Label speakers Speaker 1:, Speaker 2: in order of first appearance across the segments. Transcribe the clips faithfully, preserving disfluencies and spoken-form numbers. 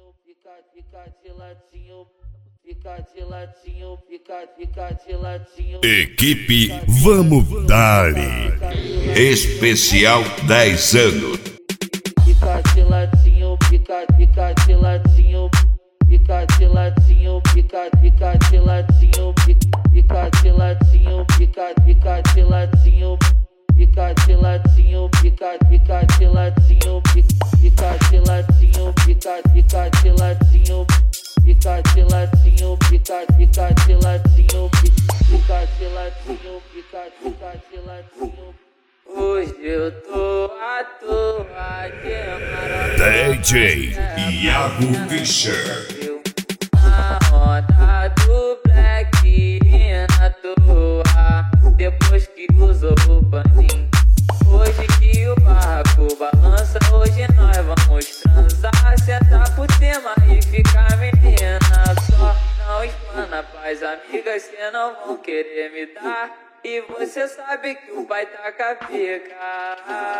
Speaker 1: Fica, fica de ladinho, fica de ladinho, fica, fica de ladinho.
Speaker 2: Equipe Vamos Dar Especial dez anos.
Speaker 1: Fica de ladinho, fica, fica de ladinho, fica de ladinho, fica, fica de ladinho, fica de ladinho, fica, fica de ladinho, fica de ladinho, fica, fica de ladinho, fica de ladinho, fica, fica de ladinho, fica de ladinho, fica, fica de ladinho, fica de ladinho, fica, fica de ladinho. Hoje eu tô à toa de
Speaker 2: D J Iago Fischer.
Speaker 1: Na onda do Black na toa, depois que usou o paninho. Hoje que o barraco balança, hoje nós vamos transar, sentar por cima e ficar menina. Só não espana pras amigas, cê não vão querer me dar. E você sabe que o pai tá com a pica.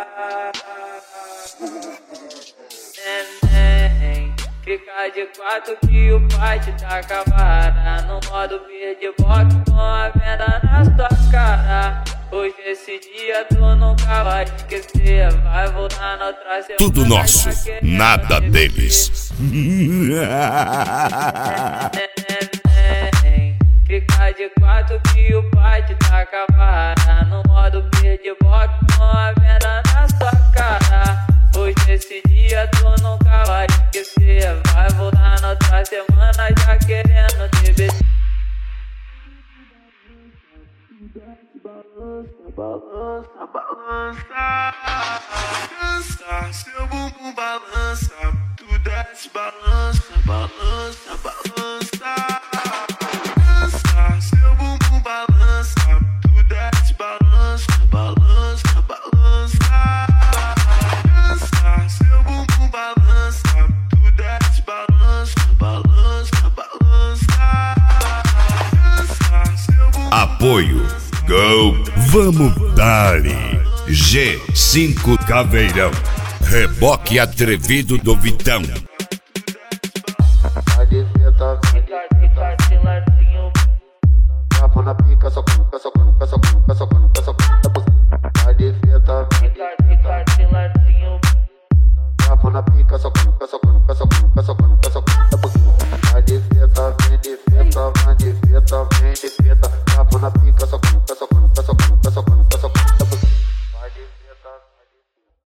Speaker 1: Neném, fica de quatro que o pai te tá com a vara. No modo beatbox com a venda na sua cara. Hoje esse dia tu nunca vai esquecer. Vai voltar na outra semana.
Speaker 2: Tudo nosso, nada deles.
Speaker 1: Fica de quatro que o pai te tá com a vara. No modo beatbox com a venda na sua cara. Hoje esse dia tu nunca vai esquecer. Vai voltar na outra semana já querendo te beijar. Balança, balança, balança. Dança, seu bumbum balança. Tu desce, balança, balança, balança. Dança, seu bumbum balança. Tu desce, balança, balança, balança. Dança, seu bumbum balança. Tu desce, balança, balança, balança. Dança, seu bumbum.
Speaker 2: Apoio Go Vamos Dar G cinco Caveirão. Reboque atrevido do Vitão.
Speaker 1: Fica, fica de ladinho.
Speaker 3: Tapa na pica, só cuca, só cuca, só cuca, só cuca, só cuca. Vai de feta.
Speaker 1: Fica, fica de ladinho.
Speaker 3: Tapa na pica.